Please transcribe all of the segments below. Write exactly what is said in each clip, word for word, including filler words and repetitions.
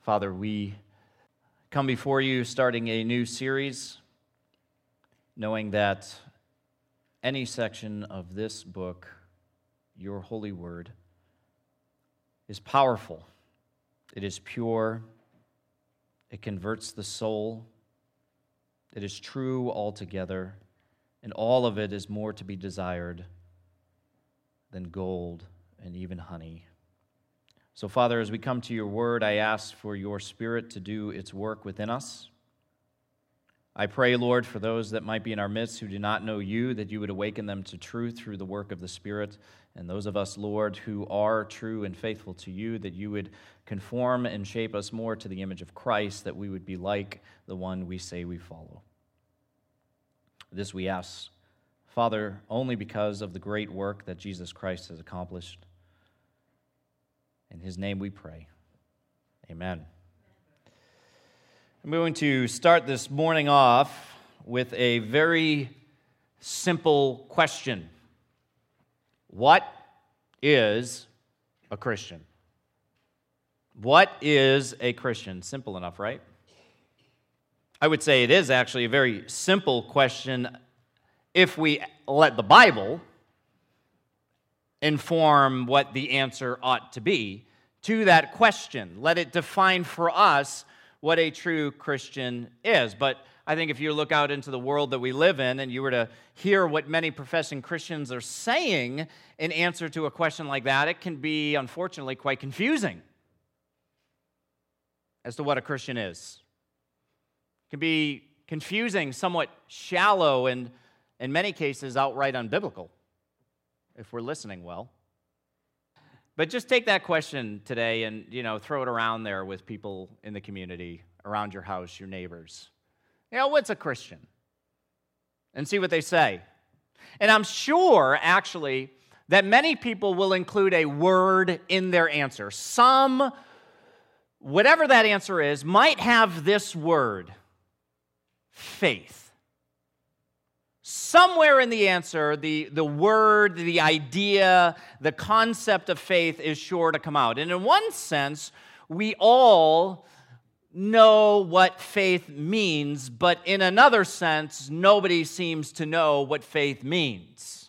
Father, we come before you starting a new series, knowing that any section of this book, your holy word, is powerful. It is pure. It converts the soul. It is true altogether, and all of it is more to be desired than gold and even honey. So, Father, as we come to your word, I ask for your Spirit to do its work within us. I pray, Lord, for those that might be in our midst who do not know you, that you would awaken them to truth through the work of the Spirit. And those of us, Lord, who are true and faithful to you, that you would conform and shape us more to the image of Christ, that we would be like the one we say we follow. This we ask, Father, only because of the great work that Jesus Christ has accomplished. In his name we pray. Amen. I'm going to start this morning off with a very simple question. What is a Christian? What is a Christian? Simple enough, right? I would say it is actually a very simple question if we let the Bible inform what the answer ought to be to that question. Let it define for us what a true Christian is. But I think if you look out into the world that we live in and you were to hear what many professing Christians are saying in answer to a question like that, it can be, unfortunately, quite confusing as to what a Christian is. It can be confusing, somewhat shallow, and in many cases outright unbiblical, if we're listening well. But just take that question today and, you know, throw it around there with people in the community, around your house, your neighbors. You know, what's a Christian? And see what they say. And I'm sure, actually, that many people will include a word in their answer. Some, whatever that answer is, might have this word, faith. Somewhere in the answer, the, the word, the idea, the concept of faith is sure to come out. And in one sense, we all know what faith means, but in another sense, nobody seems to know what faith means.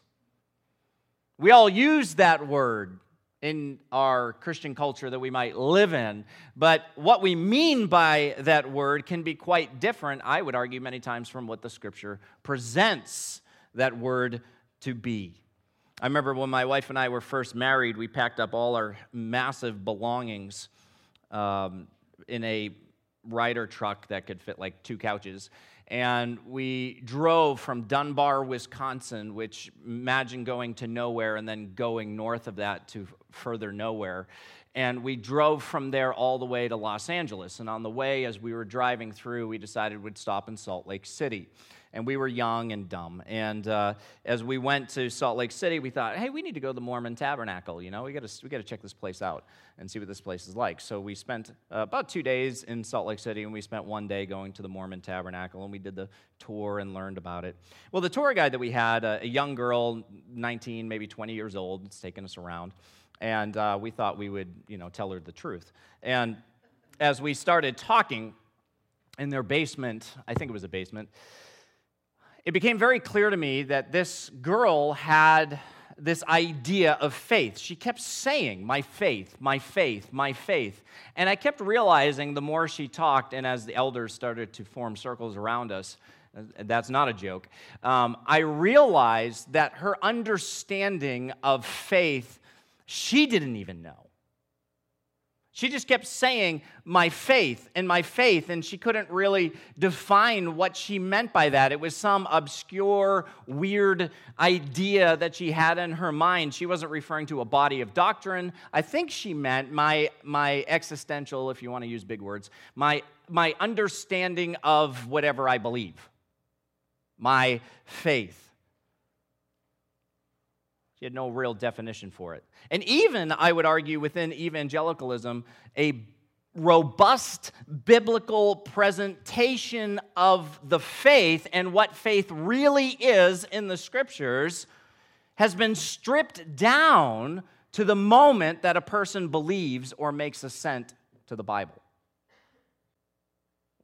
We all use that word in our Christian culture that we might live in, but what we mean by that word can be quite different, I would argue many times, from what the Scripture presents that word to be. I remember when my wife and I were first married, we packed up all our massive belongings um, in a Ryder truck that could fit like two couches, and we drove from Dunbar, Wisconsin, which, imagine going to nowhere and then going north of that to further nowhere. And we drove from there all the way to Los Angeles. And on the way, as we were driving through, we decided we'd stop in Salt Lake City. And we were young and dumb. And uh, as we went to Salt Lake City, we thought, hey, we need to go to the Mormon Tabernacle. You know, we got to we got to check this place out and see what this place is like. So we spent uh, about two days in Salt Lake City, and we spent one day going to the Mormon Tabernacle, and we did the tour and learned about it. Well, the tour guide that we had, uh, a young girl, nineteen, maybe twenty years old, was taking us around, and uh, we thought we would, you know, tell her the truth. And as we started talking in their basement, I think it was a basement, it became very clear to me that this girl had this idea of faith. She kept saying, my faith, my faith, my faith. And I kept realizing the more she talked, and as the elders started to form circles around us, that's not a joke, um, I realized that her understanding of faith, she didn't even know. She just kept saying, my faith, and my faith, and she couldn't really define what she meant by that. It was some obscure, weird idea that she had in her mind. She wasn't referring to a body of doctrine. I think she meant my, my existential, if you want to use big words, my, my understanding of whatever I believe, my faith. She had no real definition for it. And even, I would argue, within evangelicalism, a robust biblical presentation of the faith and what faith really is in the Scriptures has been stripped down to the moment that a person believes or makes assent to the Bible.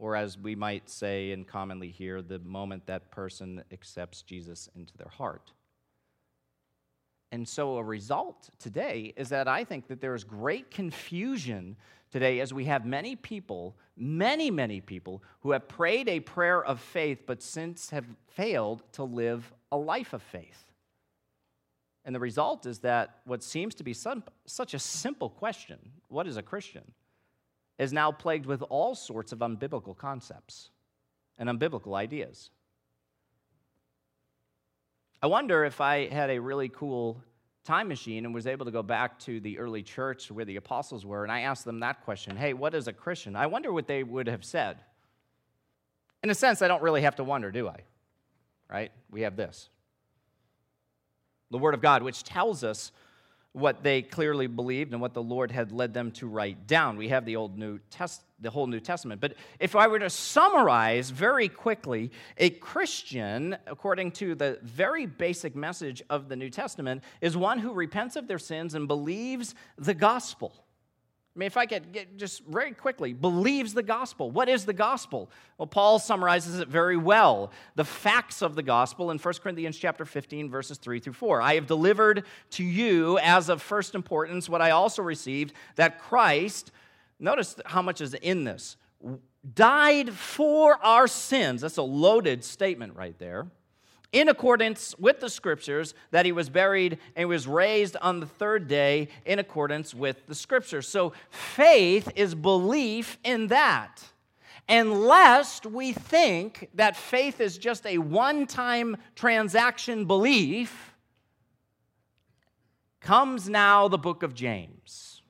or as we might say and commonly hear, the moment that person accepts Jesus into their heart. And so a result today is that I think that there is great confusion today as we have many people, many, many people who have prayed a prayer of faith but since have failed to live a life of faith. And the result is that what seems to be some, such a simple question, what is a Christian, is now plagued with all sorts of unbiblical concepts and unbiblical ideas. I wonder if I had a really cool time machine and was able to go back to the early church where the apostles were, and I asked them that question, hey, what is a Christian? I wonder what they would have said. In a sense, I don't really have to wonder, do I? Right? We have this. The Word of God, which tells us what they clearly believed and what the Lord had led them to write down. We have the old New Test, the whole New Testament. But if I were to summarize very quickly, a Christian, according to the very basic message of the New Testament, is one who repents of their sins and believes the gospel. I mean, if I could get just very quickly, believes the gospel. What is the gospel? Well, Paul summarizes it very well. The facts of the gospel in First Corinthians chapter fifteen, verses three through four. I have delivered to you as of first importance what I also received, that Christ, notice how much is in this, died for our sins. That's a loaded statement right there. In accordance with the Scriptures, that he was buried and was raised on the third day in accordance with the Scriptures. So faith is belief in that. And lest we think that faith is just a one-time transaction belief, comes now the book of James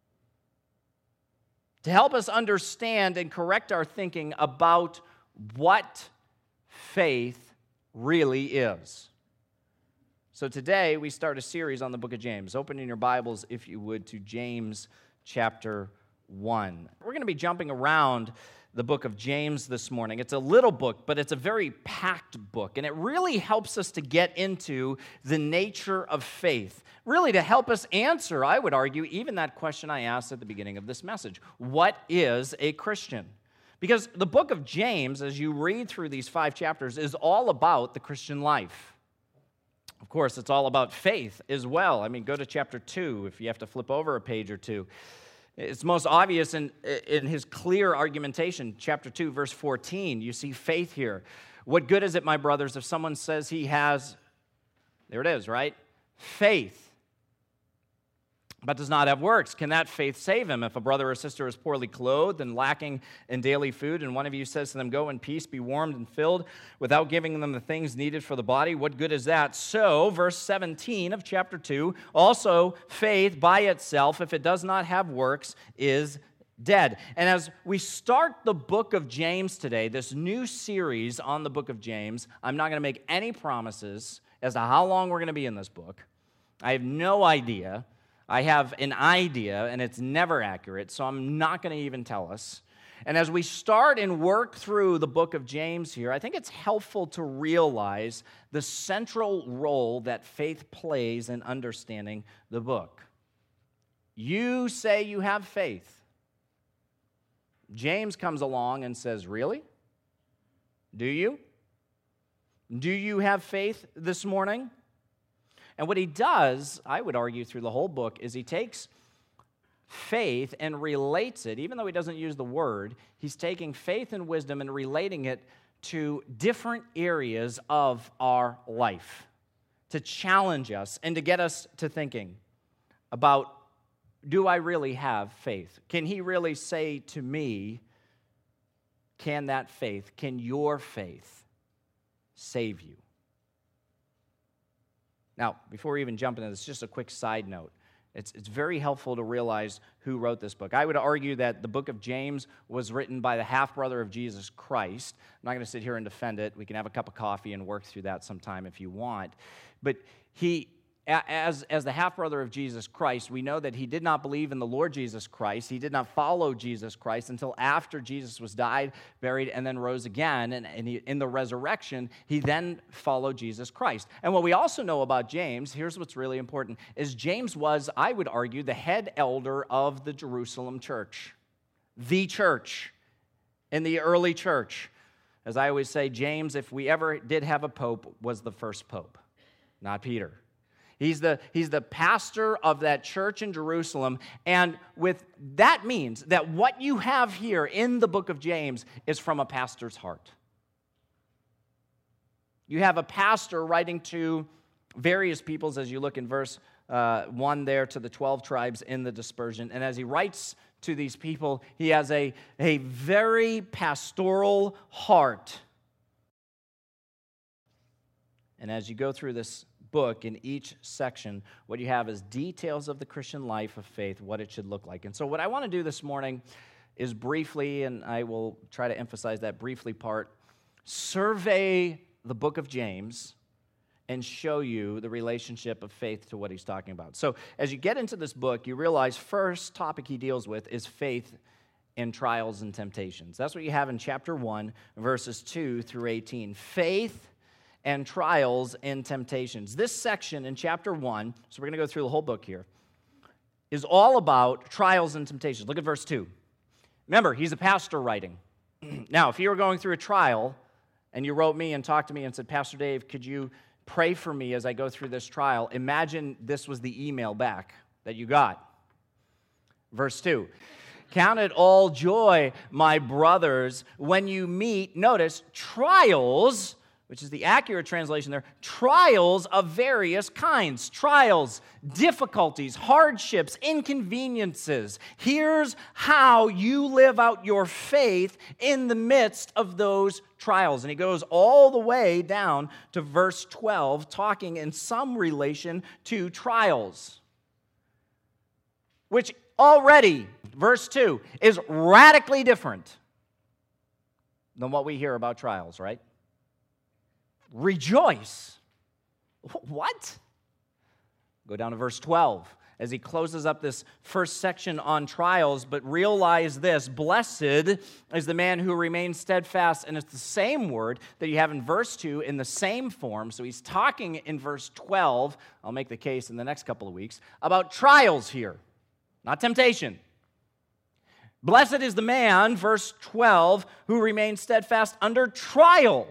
to help us understand and correct our thinking about what faith really is. So today we start a series on the book of James. Open in your Bibles, if you would, to James chapter one. We're going to be jumping around the book of James this morning. It's a little book, but it's a very packed book, and it really helps us to get into the nature of faith, really to help us answer, I would argue, even that question I asked at the beginning of this message. What is a Christian? Because the book of James, as you read through these five chapters, is all about the Christian life. Of course, it's all about faith as well. I mean, go to chapter two if you have to flip over a page or two. It's most obvious in, in his clear argumentation. Chapter two, verse fourteen, you see faith here. What good is it, my brothers, if someone says he has, there it is, right? Faith, but does not have works. Can that faith save him? If a brother or sister is poorly clothed and lacking in daily food, and one of you says to them, go in peace, be warmed and filled, without giving them the things needed for the body, what good is that? So, verse seventeen of chapter two, also faith by itself, if it does not have works, is dead. And as we start the book of James today, this new series on the book of James, I'm not going to make any promises as to how long we're going to be in this book. I have no idea. I have an idea, and it's never accurate, so I'm not going to even tell us. And as we start and work through the book of James here, I think it's helpful to realize the central role that faith plays in understanding the book. You say you have faith. James comes along and says, really? Do you? Do you have faith this morning? And what he does, I would argue, through the whole book, is he takes faith and relates it, even though he doesn't use the word, he's taking faith and wisdom and relating it to different areas of our life to challenge us and to get us to thinking about, do I really have faith? Can he really say to me, can that faith, can your faith save you? Now, before we even jump into this, just a quick side note. It's, it's very helpful to realize who wrote this book. I would argue that the book of James was written by the half-brother of Jesus Christ. I'm not going to sit here and defend it. We can have a cup of coffee and work through that sometime if you want. But he, as, as the half-brother of Jesus Christ, we know that he did not believe in the Lord Jesus Christ. He did not follow Jesus Christ until after Jesus was died, buried, and then rose again. And, and he, in the resurrection, he then followed Jesus Christ. And what we also know about James, here's what's really important, is James was, I would argue, the head elder of the Jerusalem church. The church. in the early church. As I always say, James, if we ever did have a pope, was the first pope, not Peter. He's the, he's the pastor of that church in Jerusalem, and with that means that what you have here in the book of James is from a pastor's heart. You have a pastor writing to various peoples, as you look in verse uh, one there, to the twelve tribes in the dispersion, and as he writes to these people, he has a, a very pastoral heart. And as you go through this book, in each section, what you have is details of the Christian life of faith, what it should look like. And so what I want to do this morning is briefly, and I will try to emphasize that briefly part, survey the book of James and show you the relationship of faith to what he's talking about. So as you get into this book, you realize first topic he deals with is faith in trials and temptations. That's what you have in chapter one, verses two through eighteen. Faith and trials and temptations. This section in chapter one, so we're going to go through the whole book here, is all about trials and temptations. Look at verse two. Remember, he's a pastor writing. Now, if you were going through a trial and you wrote me and talked to me and said, Pastor Dave, could you pray for me as I go through this trial? Imagine this was the email back that you got. Verse two. Count it all joy, my brothers, when you meet, notice, trials, which is the accurate translation there, trials of various kinds. Trials, difficulties, hardships, inconveniences. Here's how you live out your faith in the midst of those trials. And he goes all the way down to verse twelve, talking in some relation to trials, which already, verse two, is radically different than what we hear about trials, right? Rejoice. What? Go down to verse twelve as he closes up this first section on trials, but realize this: blessed is the man who remains steadfast. And it's the same word that you have in verse two in the same form. So he's talking in verse twelve, I'll make the case in the next couple of weeks, about trials here, not temptation. Blessed is the man, verse twelve, who remains steadfast under trial.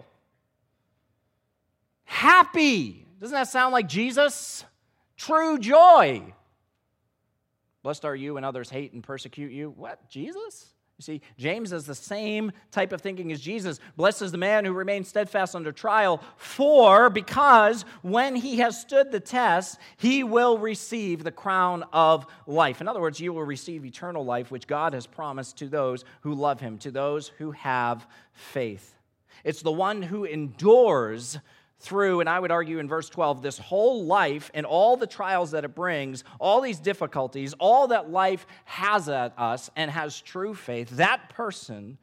Happy. Doesn't that sound like Jesus? True joy. Blessed are you when others hate and persecute you. What? Jesus? You see, James has the same type of thinking as Jesus. Blessed is the man who remains steadfast under trial, for because when he has stood the test, he will receive the crown of life. In other words, you will receive eternal life, which God has promised to those who love him, to those who have faith. It's the one who endures through, and I would argue in verse twelve, this whole life and all the trials that it brings, all these difficulties, all that life has at us and has true faith, that person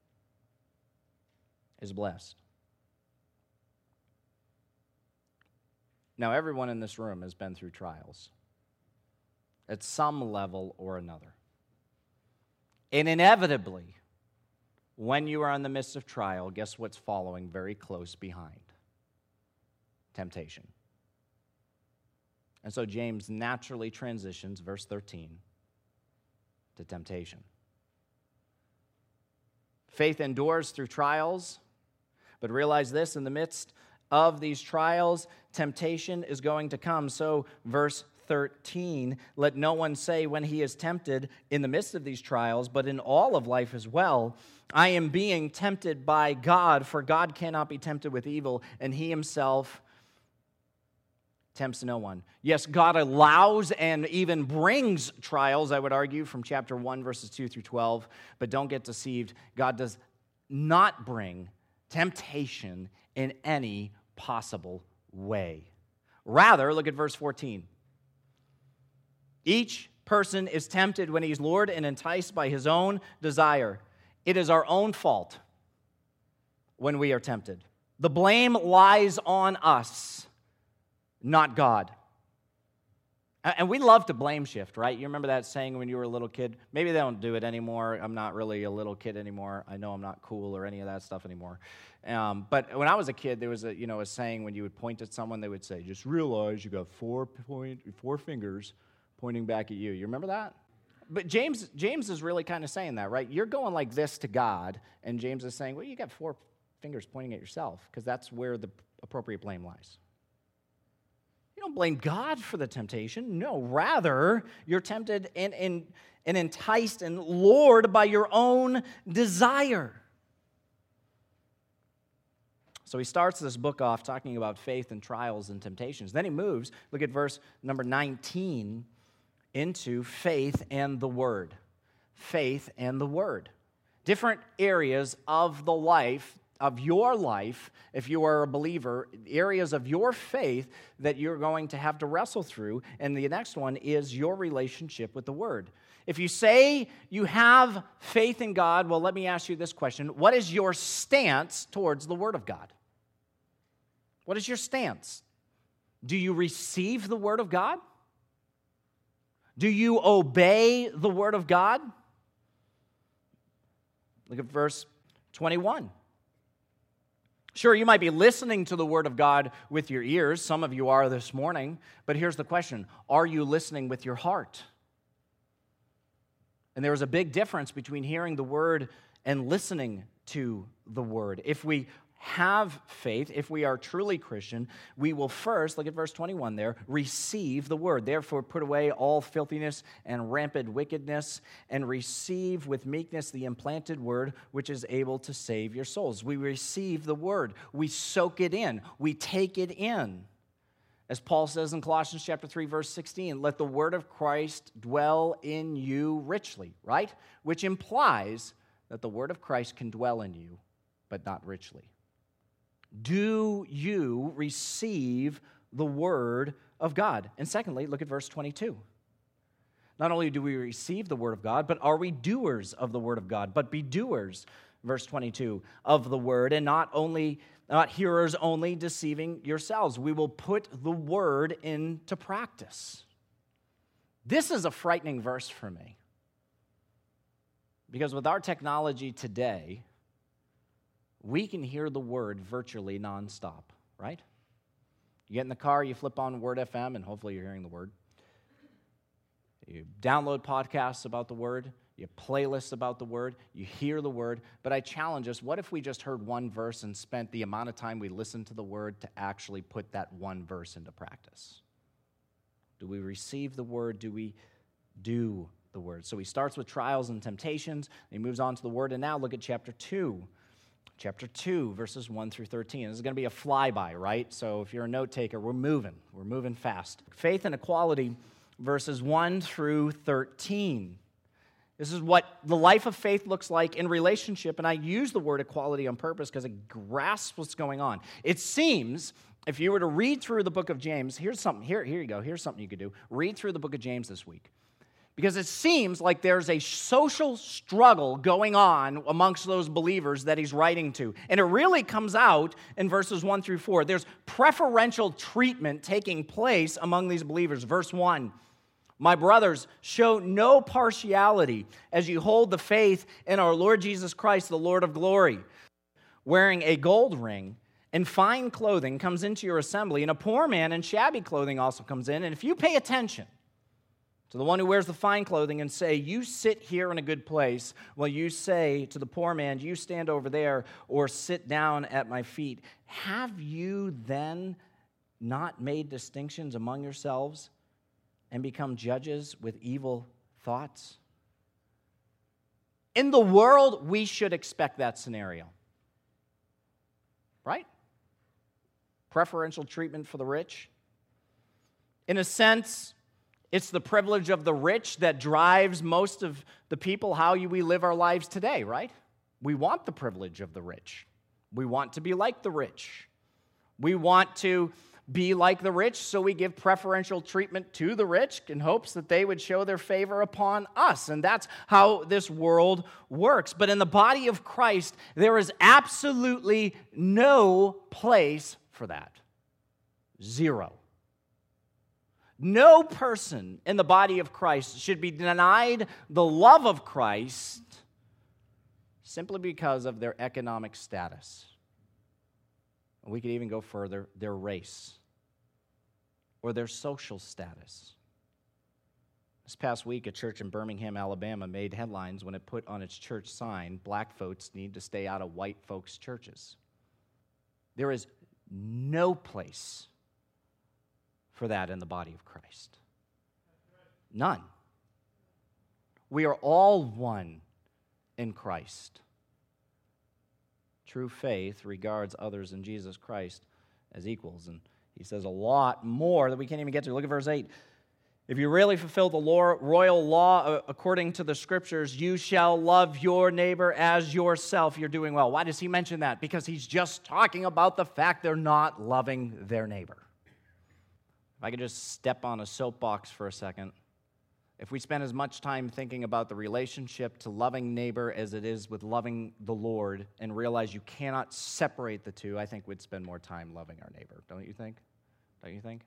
is blessed. Now, everyone in this room has been through trials at some level or another. And inevitably, when you are in the midst of trial, guess what's following very close behind? Temptation. And so James naturally transitions, verse thirteen, to temptation. Faith endures through trials, but realize this: in the midst of these trials, temptation is going to come. So, verse thirteen, let no one say when he is tempted in the midst of these trials, but in all of life as well, I am being tempted by God, for God cannot be tempted with evil, and he himself tempts no one. Yes, God allows and even brings trials, I would argue, from chapter one, verses two through twelve, but don't get deceived. God does not bring temptation in any possible way. Rather, look at verse fourteen. Each person is tempted when he's lured and enticed by his own desire. It is our own fault when we are tempted. The blame lies on us, not God. And we love to blame shift, right? You remember that saying when you were a little kid? Maybe they don't do it anymore. I'm not really a little kid anymore. I know I'm not cool or any of that stuff anymore. Um, but when I was a kid, there was a you know a saying when you would point at someone, they would say, "Just realize you got four point four fingers pointing back at you." You remember that? But James, James is really kind of saying that, right? You're going like this to God, and James is saying, well, you got four fingers pointing at yourself, because that's where the appropriate blame lies. You don't blame God for the temptation. No, rather, you're tempted and, and, and enticed and lured by your own desire. So he starts this book off talking about faith and trials and temptations. Then he moves, look at verse number nineteen, into faith and the Word. Faith and the Word. Different areas of the life, of your life, if you are a believer, areas of your faith that you're going to have to wrestle through. And the next one is your relationship with the Word. If you say you have faith in God, well, let me ask you this question. What is your stance towards the Word of God? What is your stance? Do you receive the Word of God? Do you obey the Word of God? Look at verse twenty-one. Sure, you might be listening to the Word of God with your ears. Some of you are this morning. But here's the question. Are you listening with your heart? And there is a big difference between hearing the Word and listening to the Word. If we have faith, if we are truly Christian, we will first, look at verse twenty-one there, receive the Word. Therefore, put away all filthiness and rampant wickedness, and receive with meekness the implanted Word, which is able to save your souls. We receive the Word. We soak it in. We take it in. As Paul says in Colossians chapter three, verse sixteen, let the Word of Christ dwell in you richly, right? Which implies that the Word of Christ can dwell in you, but not richly. Do you receive the Word of God? And secondly, look at verse twenty-two. Not only do we receive the Word of God, but are we doers of the Word of God? But be doers, verse twenty-two, of the Word, and not only not hearers only, deceiving yourselves. We will put the Word into practice. This is a frightening verse for me. Because with our technology today, we can hear the Word virtually nonstop, right? You get in the car, you flip on Word F M, and hopefully you're hearing the Word. You download podcasts about the Word. You playlists about the Word. You hear the Word. But I challenge us, what if we just heard one verse and spent the amount of time we listened to the Word to actually put that one verse into practice? Do we receive the Word? Do we do the Word? So he starts with trials and temptations. And he moves on to the Word. And now look at chapter two. Chapter two, verses one through thirteen. This is going to be a flyby, right? So if you're a note taker, we're moving. We're moving fast. Faith and equality, verses one through thirteen. This is what the life of faith looks like in relationship, and I use the word equality on purpose because it grasps what's going on. It seems, if you were to read through the book of James, here's something, here, here you go, here's something you could do. Read through the book of James this week. Because it seems like there's a social struggle going on amongst those believers that he's writing to. And it really comes out in verses one through four. There's preferential treatment taking place among these believers. Verse one, my brothers, show no partiality as you hold the faith in our Lord Jesus Christ, the Lord of glory. Wearing a gold ring and fine clothing comes into your assembly, and a poor man in shabby clothing also comes in. And if you pay attention to the one who wears the fine clothing and say, you sit here in a good place, while you say to the poor man, you stand over there or sit down at my feet, have you then not made distinctions among yourselves and become judges with evil thoughts? In the world, we should expect that scenario, right? Preferential treatment for the rich. In a sense, it's the privilege of the rich that drives most of the people how we live our lives today, right? We want the privilege of the rich. We want to be like the rich. We want to be like the rich, so we give preferential treatment to the rich in hopes that they would show their favor upon us. And that's how this world works. But in the body of Christ, there is absolutely no place for that. Zero. No person in the body of Christ should be denied the love of Christ simply because of their economic status. We could even go further, their race or their social status. This past week, a church in Birmingham, Alabama, made headlines when it put on its church sign, black folks need to stay out of white folks' churches. There is no place for that in the body of Christ. None. We are all one in Christ. True faith regards others in Jesus Christ as equals. And he says a lot more that we can't even get to. Look at verse eight. If you really fulfill the royal law according to the Scriptures, you shall love your neighbor as yourself. You're doing well. Why does he mention that? Because he's just talking about the fact they're not loving their neighbor. If I could just step on a soapbox for a second. If we spend as much time thinking about the relationship to loving neighbor as it is with loving the Lord and realize you cannot separate the two, I think we'd spend more time loving our neighbor. Don't you think? Don't you think?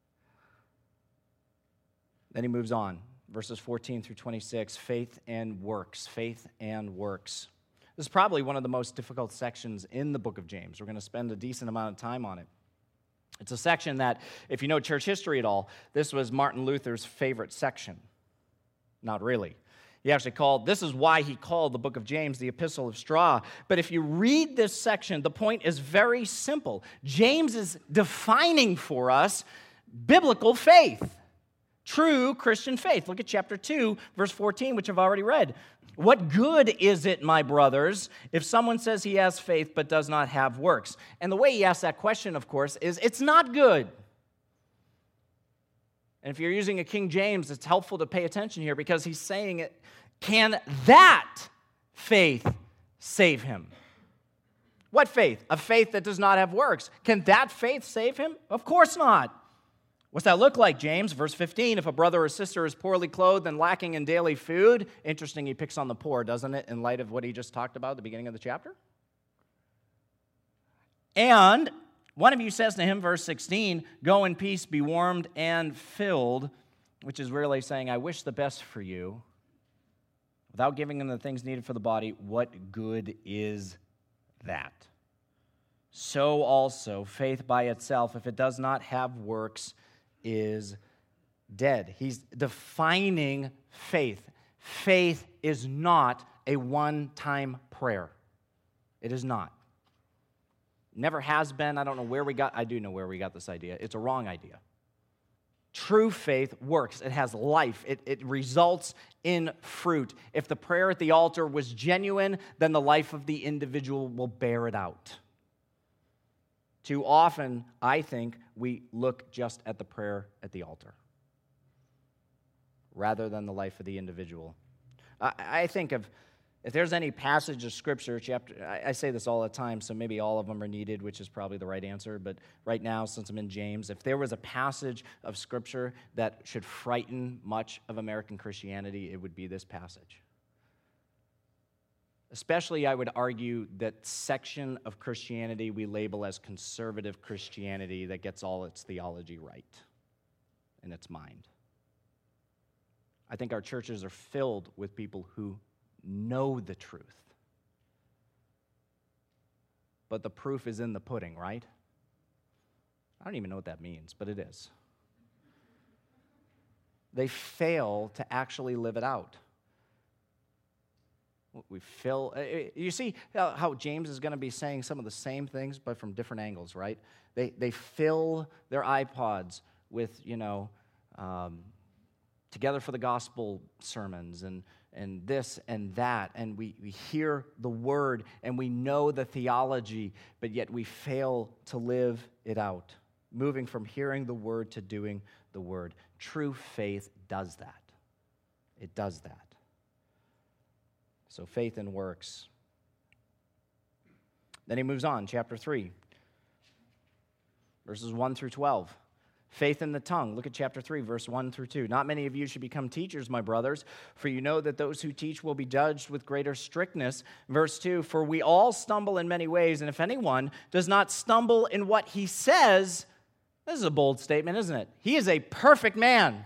Then he moves on, verses fourteen through twenty-six, faith and works, faith and works. This is probably one of the most difficult sections in the book of James. We're going to spend a decent amount of time on it. It's a section that, if you know church history at all, this was Martin Luther's favorite section. Not really. He actually called, this is why he called the book of James the Epistle of Straw. But if you read this section, the point is very simple. James is defining for us biblical faith, true Christian faith. Look at chapter two, verse fourteen, which I've already read. What good is it, my brothers, if someone says he has faith but does not have works? And the way he asks that question, of course, is it's not good. And if you're using a King James, it's helpful to pay attention here because he's saying it, can that faith save him? What faith? A faith that does not have works. Can that faith save him? Of course not. What's that look like, James? Verse fifteen, if a brother or sister is poorly clothed and lacking in daily food. Interesting, he picks on the poor, doesn't it, in light of what he just talked about at the beginning of the chapter? And one of you says to him, verse sixteen, go in peace, be warmed and filled, which is really saying, I wish the best for you. Without giving him the things needed for the body, what good is that? So also, faith by itself, if it does not have works, is dead. He's defining faith. Faith is not a one-time prayer. It is not. Never has been. I don't know where we got, I do know where we got this idea. It's a wrong idea. True faith works. It has life. It, it results in fruit. If the prayer at the altar was genuine, then the life of the individual will bear it out. Too often, I think, we look just at the prayer at the altar rather than the life of the individual. I, I think of, if there's any passage of Scripture, chapter, I, I say this all the time, so maybe all of them are needed, which is probably the right answer, but right now, since I'm in James, if there was a passage of Scripture that should frighten much of American Christianity, it would be this passage. Especially, I would argue, that section of Christianity we label as conservative Christianity that gets all its theology right in its mind. I think our churches are filled with people who know the truth. But the proof is in the pudding, right? I don't even know what that means, but it is. They fail to actually live it out. We fill, you see how James is going to be saying some of the same things, but from different angles, right? They they fill their iPods with, you know, um, Together for the Gospel sermons and, and this and that, and we, we hear the word and we know the theology, but yet we fail to live it out, moving from hearing the word to doing the word. True faith does that. It does that. So faith and works. Then he moves on, chapter three, verses one through twelve. Faith in the tongue. Look at chapter three, verse one through two. Not many of you should become teachers, my brothers, for you know that those who teach will be judged with greater strictness. Verse two, for we all stumble in many ways, and if anyone does not stumble in what he says, this is a bold statement, isn't it? He is a perfect man,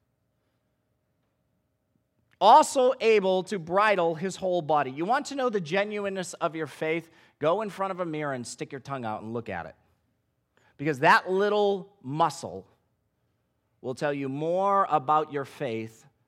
also able to bridle his whole body. You want to know the genuineness of your faith? Go in front of a mirror and stick your tongue out and look at it. Because that little muscle will tell you more about your faith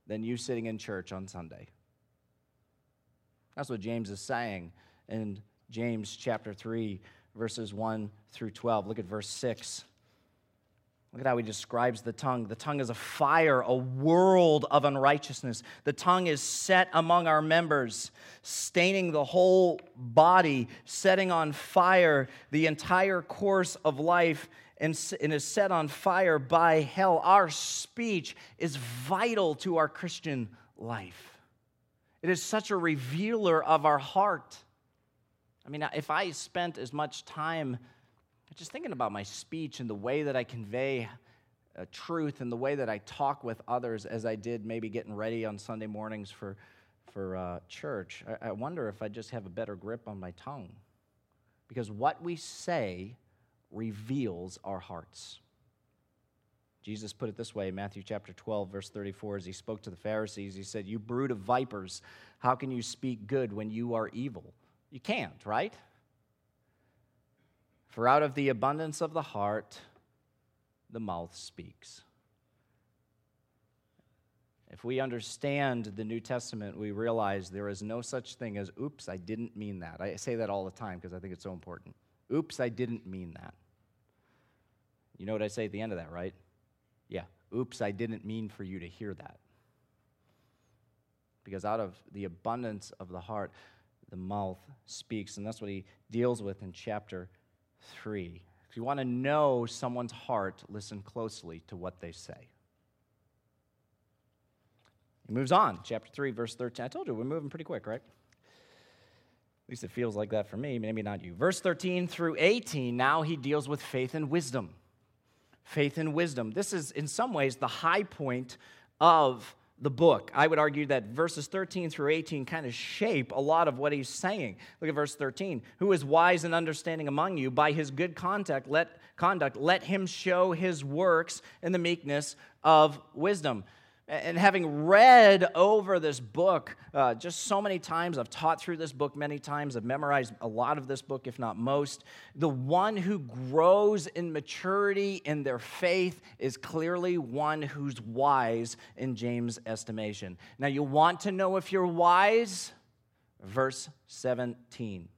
than you sitting in church on Sunday. That's what James is saying in James chapter three, verses one through twelve. Look at verse six. Look at how he describes the tongue. The tongue is a fire, a world of unrighteousness. The tongue is set among our members, staining the whole body, setting on fire the entire course of life, and is set on fire by hell. Our speech is vital to our Christian life. It is such a revealer of our heart. I mean, if I spent as much time just thinking about my speech and the way that I convey uh, truth and the way that I talk with others as I did maybe getting ready on Sunday mornings for, for uh, church, I, I wonder if I just have a better grip on my tongue. Because what we say reveals our hearts. Jesus put it this way in Matthew chapter twelve, verse thirty-four, as he spoke to the Pharisees. He said, "You brood of vipers, how can you speak good when you are evil?" You can't, right? For out of the abundance of the heart, the mouth speaks. If we understand the New Testament, we realize there is no such thing as, oops, I didn't mean that. I say that all the time because I think it's so important. Oops, I didn't mean that. You know what I say at the end of that, right? Yeah, oops, I didn't mean for you to hear that. Because out of the abundance of the heart, the mouth speaks. And that's what he deals with in chapter three. If you want to know someone's heart, listen closely to what they say. He moves on, chapter three, verse thirteen. I told you, we're moving pretty quick, right? At least it feels like that for me, maybe not you. Verse thirteen through eighteen, now he deals with faith and wisdom. Faith and wisdom. This is, in some ways, the high point of the book. I would argue that verses thirteen through eighteen kind of shape a lot of what he's saying. Look at verse thirteen. Who is wise and understanding among you? By his good conduct, let, conduct, let him show his works in the meekness of wisdom. And having read over this book uh, just so many times, I've taught through this book many times, I've memorized a lot of this book, if not most, the one who grows in maturity in their faith is clearly one who's wise in James' estimation. Now, you want to know if you're wise? Verse seventeen.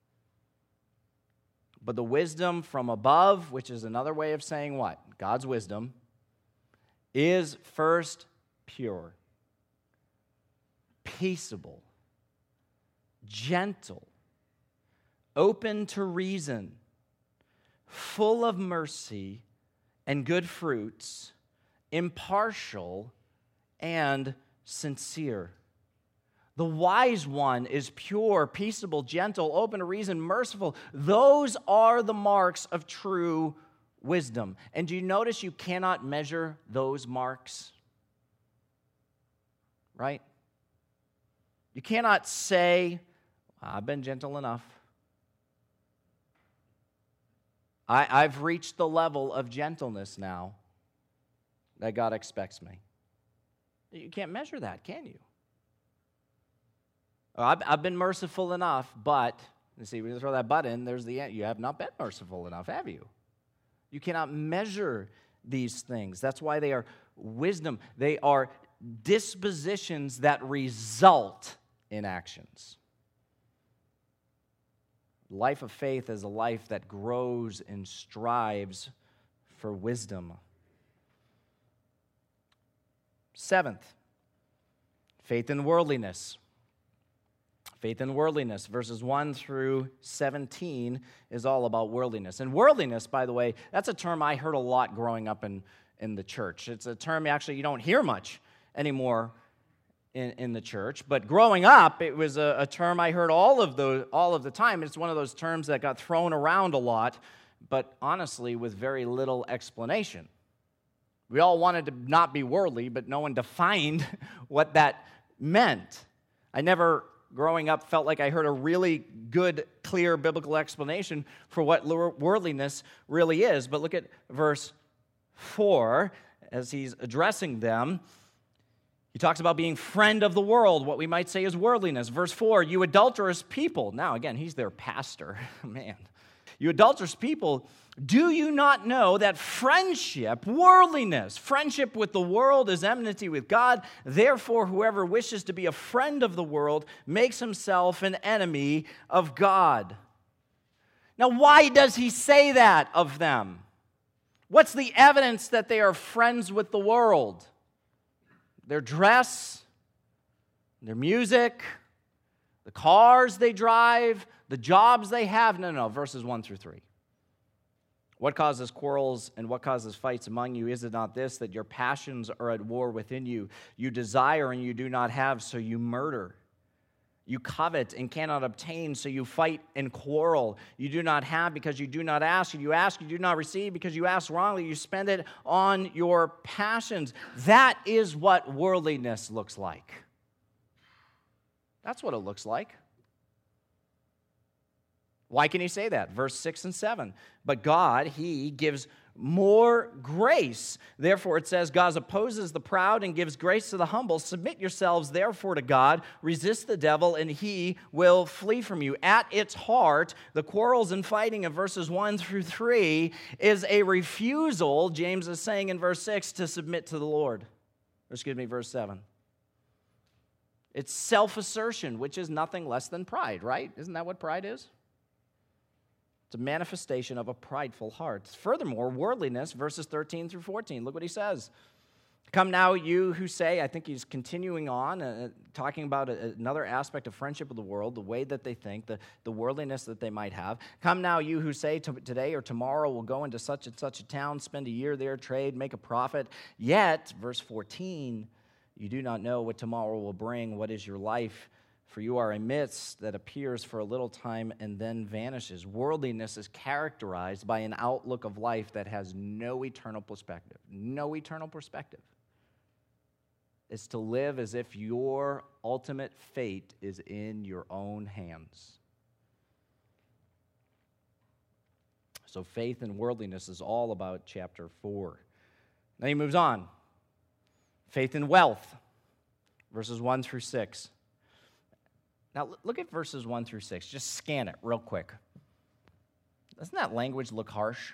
But the wisdom from above, which is another way of saying what? God's wisdom, is first pure, peaceable, gentle, open to reason, full of mercy and good fruits, impartial and sincere. The wise one is pure, peaceable, gentle, open to reason, merciful. Those are the marks of true wisdom. And do you notice you cannot measure those marks? Right? You cannot say, I've been gentle enough. I, I've reached the level of gentleness now that God expects me. You can't measure that, can you? I've, I've been merciful enough, but, you see, when you throw that but in, there's the end. You have not been merciful enough, have you? You cannot measure these things. That's why they are wisdom. They are dispositions that result in actions. Life of faith is a life that grows and strives for wisdom. Seventh, faith in worldliness. Faith in worldliness, verses one through seventeen, is all about worldliness. And worldliness, by the way, that's a term I heard a lot growing up in, in the church. It's a term actually you don't hear much anymore in, in the church. But growing up, it was a, a term I heard all of the all of the time. It's one of those terms that got thrown around a lot, but honestly with very little explanation. We all wanted to not be worldly, but no one defined what that meant. I never, growing up, felt like I heard a really good, clear biblical explanation for what worldliness really is. But look at verse four, as he's addressing them. He talks about being friend of the world, what we might say is worldliness. Verse four, you adulterous people. Now, again, he's their pastor. Man. You adulterous people, do you not know that friendship, worldliness, friendship with the world is enmity with God? Therefore, whoever wishes to be a friend of the world makes himself an enemy of God. Now, why does he say that of them? What's the evidence that they are friends with the world? Their dress, their music, the cars they drive, the jobs they have. No, no, no, verses one through three. What causes quarrels and what causes fights among you? Is it not this, that your passions are at war within you? You desire and you do not have, so you murder. You covet and cannot obtain, so you fight and quarrel. You do not have because you do not ask. You ask, you do not receive because you ask wrongly. You spend it on your passions. That is what worldliness looks like. That's what it looks like. Why can he say that? Verse six and seven. But God, he gives more grace. Therefore, it says, God opposes the proud and gives grace to the humble. Submit yourselves, therefore, to God. Resist the devil, and he will flee from you. At its heart, the quarrels and fighting of verses one through three is a refusal, James is saying in verse six, to submit to the Lord. Or excuse me, verse seven. It's self-assertion, which is nothing less than pride, right? Isn't that what pride is? It's a manifestation of a prideful heart. Furthermore, worldliness, verses thirteen through fourteen. Look what he says. Come now, you who say, I think he's continuing on, uh, talking about a, another aspect of friendship with the world, the way that they think, the, the worldliness that they might have. Come now, you who say, today or tomorrow we'll go into such and such a town, spend a year there, trade, make a profit. Yet, verse fourteen, you do not know what tomorrow will bring. What is your life? For you are a mist that appears for a little time and then vanishes. Worldliness is characterized by an outlook of life that has no eternal perspective. No eternal perspective. It's to live as if your ultimate fate is in your own hands. So faith and worldliness is all about chapter four. Then he moves on. Faith and wealth, verses one through six. Now, look at verses one through six. Just scan it real quick. Doesn't that language look harsh?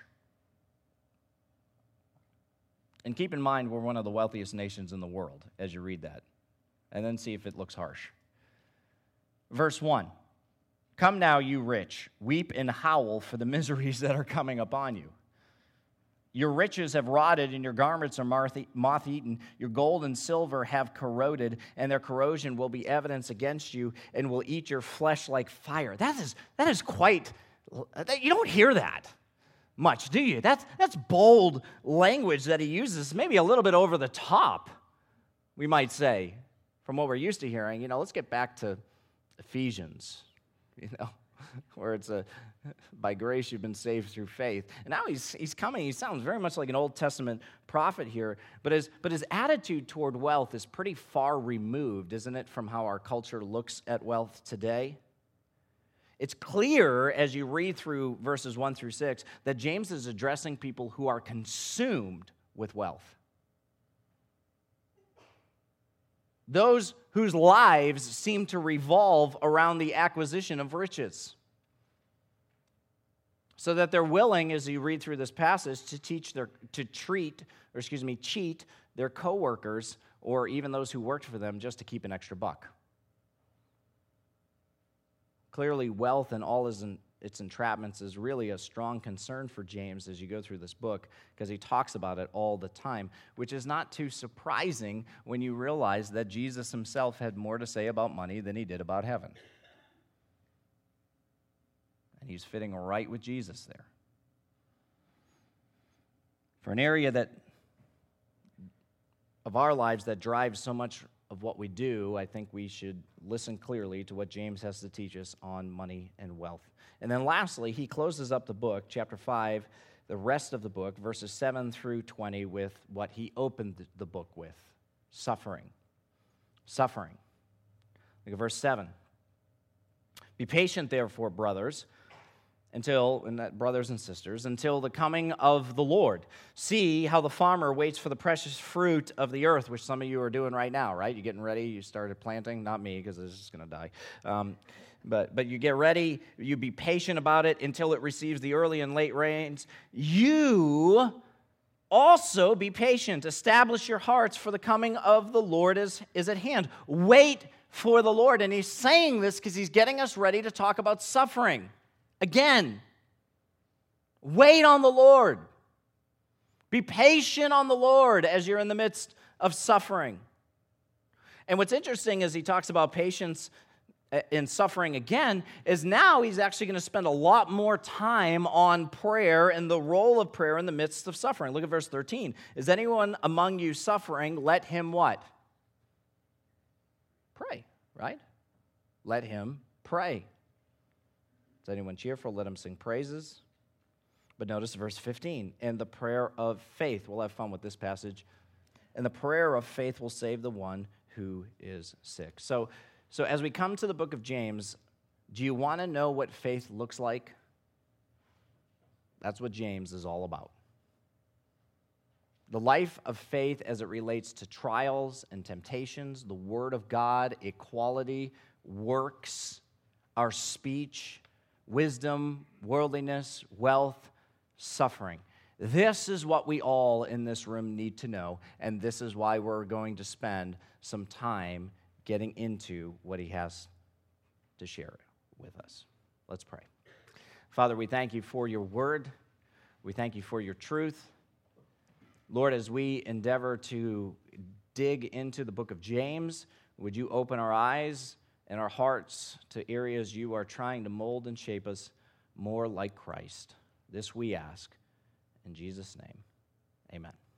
And keep in mind, we're one of the wealthiest nations in the world as you read that. And then see if it looks harsh. Verse one. Come now, you rich, weep and howl for the miseries that are coming upon you. Your riches have rotted, and your garments are moth-eaten. Your gold and silver have corroded, and their corrosion will be evidence against you, and will eat your flesh like fire. That is, that is quite, you don't hear that much, do you? That's, that's bold language that he uses, maybe a little bit over the top, we might say, from what we're used to hearing. You know, let's get back to Ephesians, you know, where it's a, by grace you've been saved through faith. And now he's he's coming, he sounds very much like an Old Testament prophet here, but his, but his attitude toward wealth is pretty far removed, isn't it, from how our culture looks at wealth today? It's clear as you read through verses one through six that James is addressing people who are consumed with wealth. Those whose lives seem to revolve around the acquisition of riches. So that they're willing, as you read through this passage, to teach their, to treat, or excuse me, cheat their coworkers or even those who worked for them just to keep an extra buck. Clearly, wealth and all its entrapments is really a strong concern for James as you go through this book, because he talks about it all the time, which is not too surprising when you realize that Jesus himself had more to say about money than he did about heaven. And he's fitting right with Jesus there. For an area that of our lives that drives so much of what we do, I think we should listen clearly to what James has to teach us on money and wealth. And then lastly, he closes up the book, chapter five, the rest of the book, verses seven through twenty, with what he opened the book with, suffering. Suffering. Look at verse seven. Be patient, therefore, brothers, until, and that, brothers and sisters, until the coming of the Lord. See how the farmer waits for the precious fruit of the earth, which some of you are doing right now, right? You're getting ready, you started planting, not me, because it's just going to die. Um, but, but you get ready, you be patient about it until it receives the early and late rains. You also be patient, establish your hearts, for the coming of the Lord is, is at hand. Wait for the Lord. And he's saying this because he's getting us ready to talk about suffering. Again, wait on the Lord. Be patient on the Lord as you're in the midst of suffering. And what's interesting is he talks about patience in suffering again, is now he's actually going to spend a lot more time on prayer and the role of prayer in the midst of suffering. Look at verse thirteen. Is anyone among you suffering? Let him what? Pray, right? Let him pray. Is anyone cheerful? Let him sing praises. But notice verse fifteen. And the prayer of faith. We'll have fun with this passage. And the prayer of faith will save the one who is sick. So, so as we come to the book of James, do you want to know what faith looks like? That's what James is all about. The life of faith as it relates to trials and temptations, the Word of God, equality, works, our speech, wisdom, worldliness, wealth, suffering. This is what we all in this room need to know, and this is why we're going to spend some time getting into what he has to share with us. Let's pray. Father, we thank you for your word. We thank you for your truth. Lord, as we endeavor to dig into the book of James, would you open our eyes and our hearts to areas you are trying to mold and shape us more like Christ. This we ask. In Jesus' name, amen.